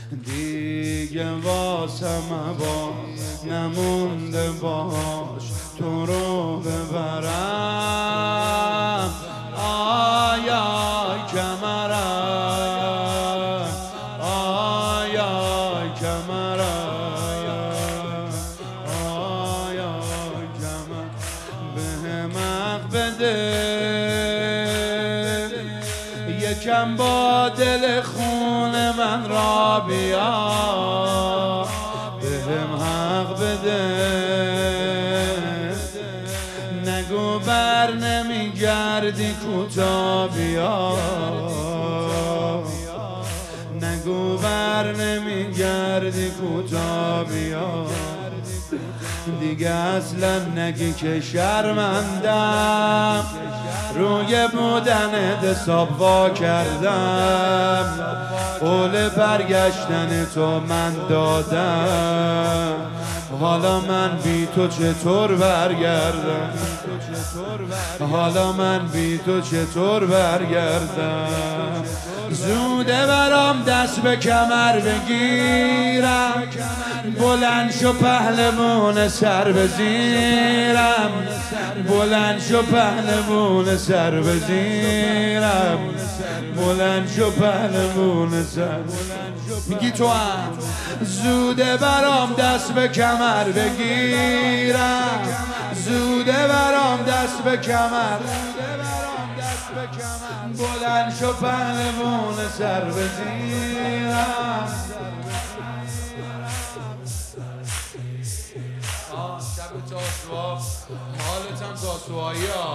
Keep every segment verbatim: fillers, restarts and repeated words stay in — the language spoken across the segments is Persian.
دیگه واسم با نمونده باش تو رو ببرم. آی آی کمرم، آی آی کمرم، آی آی کمر بهم حق بده، یکم با دل خون من را بیا، بهم حق بده. نگو بر نمیگردی کوتا بیا، نگو بر نمیگردی کوتا بیا. دیگه اصلا نگی که شرمندم، روی بودنت حساب وا کردم، قول برگشتن تو من دادم، حالا من بی تو چطور برگردم، حالا من بی تو چطور برگردم. زوده برام دست به کمر بگیرم، بلند شو پهلوان سر بزیرم، بلند شو پهلوان سر بزیرم، بلند شو پهلوان سر. میگی تو هم زوده برام دست به کمر بگیرم، زوده برام دست به کمر، بلند شو پهلوان سر بزیرم. شب تاسوها حالتم تاسوهایی ها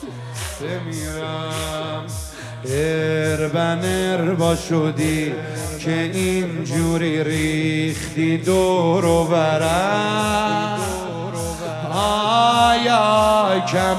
بمیرم. اربن اربا شدی که اینجوری ریختی دور و برم. آی آی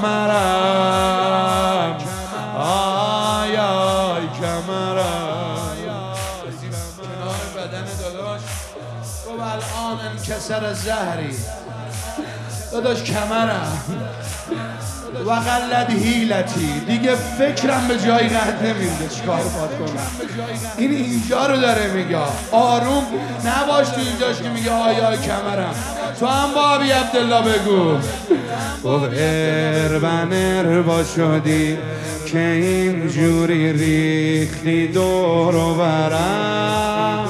کمرم، آی آی کمرم. کنار بدن داداش گفت الان انکسر زهری، داداش کمرم و قلد حیلتی، دیگه فکرم به جای قد نمیرده چیکار باید کنم. این اینجا رو داره میگه، آروم نباش تو اینجاش که میگه آی آی کمرم. تو هم با ابی عبدالله بگو. گفت اربن اربا شدی که اینجوری ریختی دور و برم.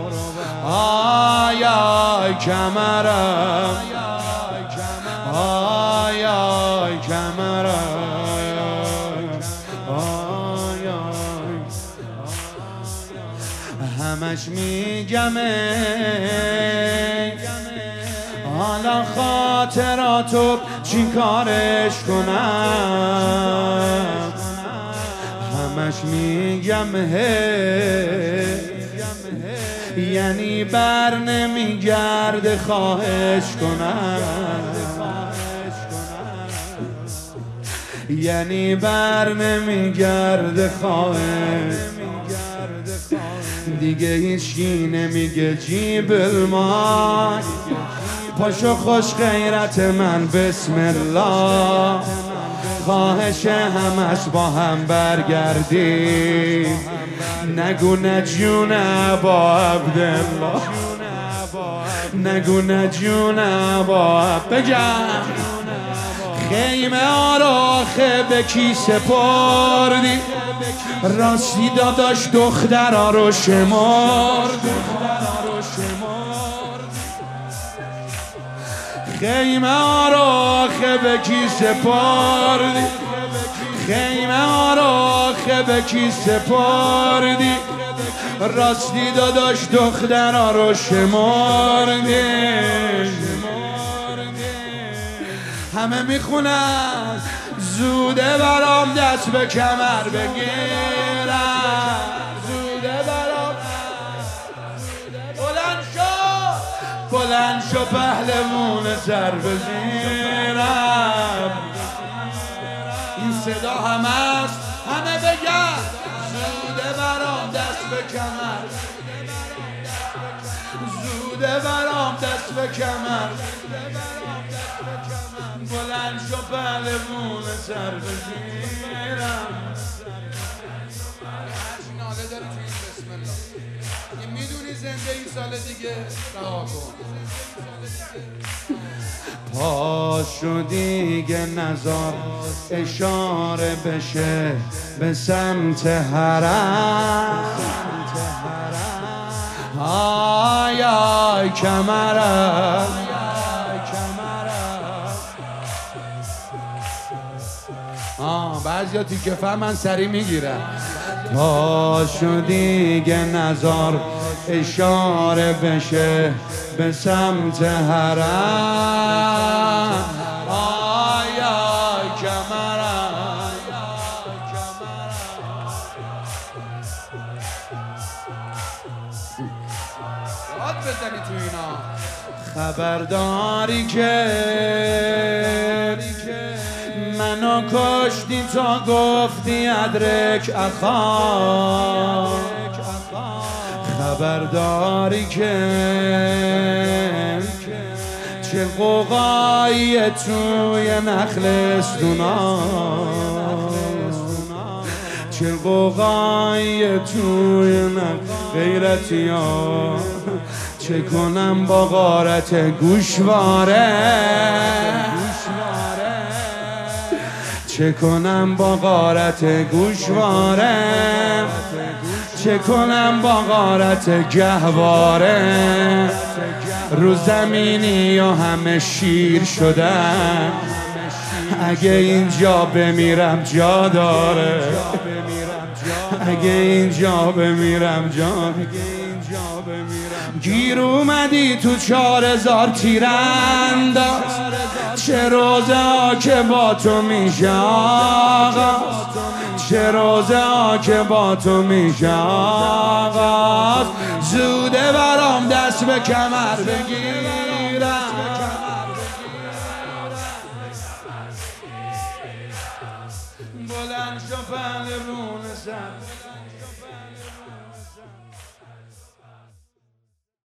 آی آی کمرم، آی آی کمرم، آی آی. همش میگم حالا خاطراتو چی کارش کنم، همش میگم هی یعنی بر نمیگرده خواهش کنم، یعنی بر نمیگرده خواهش. دیگه هیچکی نمیگه جیب المال، پاشو خوش غیرت من بسم الله، خواهش همش با هم برگردی، نگو نجونه با عبدالله، نگو نجونه با بگم. خیمه ها رو آخه به کی سپردی، راستی داداش دخترها رو شمرد، خیمه ها رو آخه به کی سپردی، خیمه ها رو آخه به کی سپردی، راستی داداش دخترها رو شمردی. همه میخونن زوده برام دست به کمر بگیرم، زوده برام بلند شو، بلند شو پهلوان سر بزیرم. این صدا هم است، همه بگن زوده برام دست به کمر، زوده برام دست به کمر، بلند شو پهلوان سر بزیرم. هرچی ناله داری تو این بسم الله. این میدونی زنده این سال دیگه رها کن. پاشو دیگه نزار اشاره بشه به سمت حرم. آی آی کمرم آه بعضیا تیکه فهمن سری میگیرن. پاشو دیگه نزار اشاره بشه به سمت حرم. آی آی کمرم یاد بزنی تو اینا. خبرداری که منو کشتی تا گفتی ادرک اخا. خبرداری که چه قوقایی توی نخلستونا، چه قوقایی توی نخل غیرتی ها. چه کنم با غارت گوشواره، چه کنم با غارت گوشواره، چه کنم با غارت گهواره. رو زمینی و همه شیر شدن، اگه اینجا بمیرم جا داره، اگه اینجا بمیرم جا. گیر اومدی تو چار هزار تیرانداز، چه روزه ها که با تو میشه آغاز، چه روزه ها که با تو میشه آغاز. زوده برام دست به کمر بگیرم، بلند شو پهلوون سر.